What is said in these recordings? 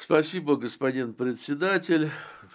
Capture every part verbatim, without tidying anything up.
Спасибо, господин председатель.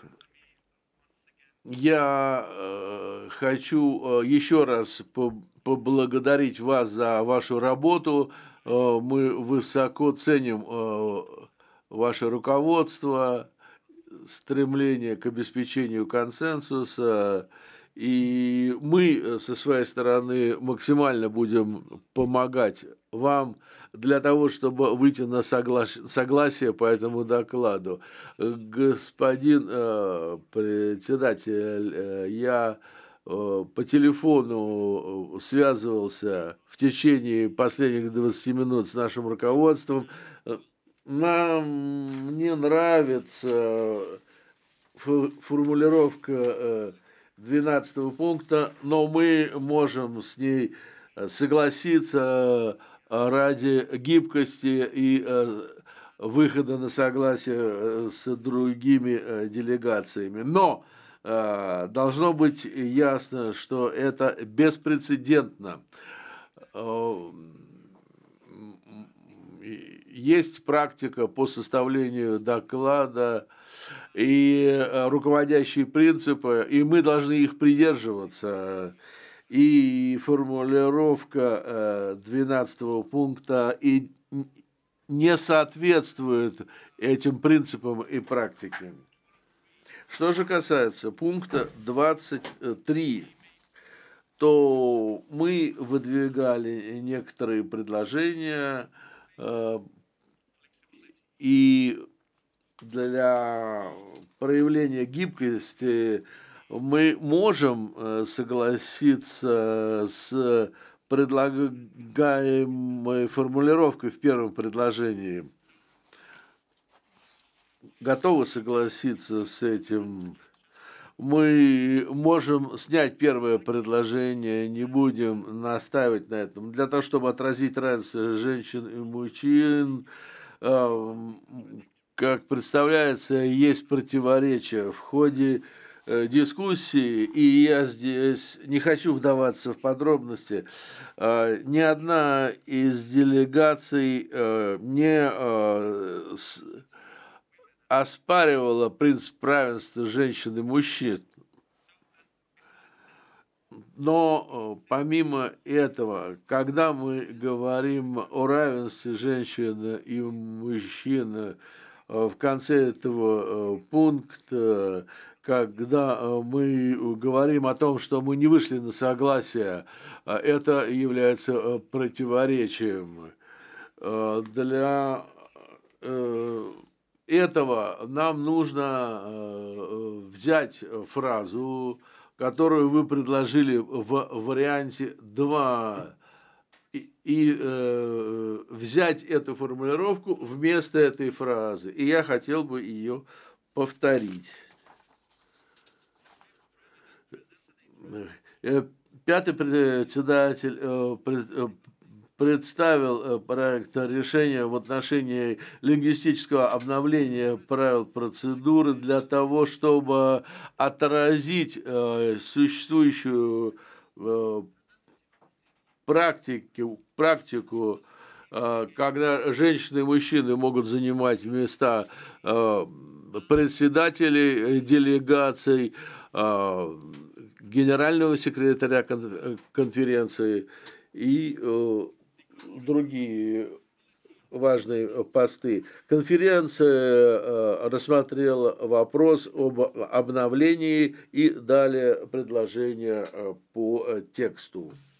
Я, э, хочу, э, еще раз поб поблагодарить вас за вашу работу. Э, мы высоко ценим, э, ваше руководство, стремление к обеспечению консенсуса. И мы, э, со своей стороны, максимально будем помогать вам для того, чтобы выйти на соглаш согласие по этому докладу. Э, господин, э, председатель, э, я, э, по телефону, э, связывался в течение последних двадцати минут с нашим руководством. Э, нам не нравится фо формулировка, э, двенадцатого пункта, но мы можем с ней, э, согласиться, э, ради гибкости и, э, выхода на согласие, э, с другими, э, делегациями. Но, э, должно быть ясно, что это беспрецедентно. Э, м, и есть практика по составлению доклада и, э, руководящие принципы, и мы должны их придерживаться. И формулировка, э, двенадцатого пункта и н не соответствует этим принципам и практике. Что же касается пункта двадцать три, то мы выдвигали некоторые предложения, э, и для проявления гибкости мы можем, э, согласиться с предлагаемой формулировкой в первом предложении. Готовы согласиться с этим? Мы можем снять первое предложение, не будем настаивать на этом. Для того, чтобы отразить равенство женщин и мужчин, ам, как представляется, есть противоречия в ходе, э, дискуссии, и я здесь не хочу вдаваться в подробности. А, ни одна из делегаций, э, не, э, с оспаривала принцип равенства женщин и мужчин. Но, э, помимо этого, когда мы говорим о равенстве женщин и мужчин, э, в конце этого, э, пункта, когда, э, мы говорим о том, что мы не вышли на согласие, а это является, э, противоречием. Э, для, э, этого нам нужно, э, взять фразу, которую вы предложили в варианте два, и и, э, взять эту формулировку вместо этой фразы. И я хотел бы ее повторить. Э, пятый председатель, э, пред э, представил, э, проект решения в отношении лингвистического обновления правил процедуры для того, чтобы отразить, э, существующую, э, практику практику, э, когда женщины и мужчины могут занимать места, э, председателей, э, делегаций, а, генерального секретаря кон э, конференции и, э, другие важные, э, посты. Конференция, э, рассмотрела вопрос об обновлении и дали предложения, э, по, э, тексту.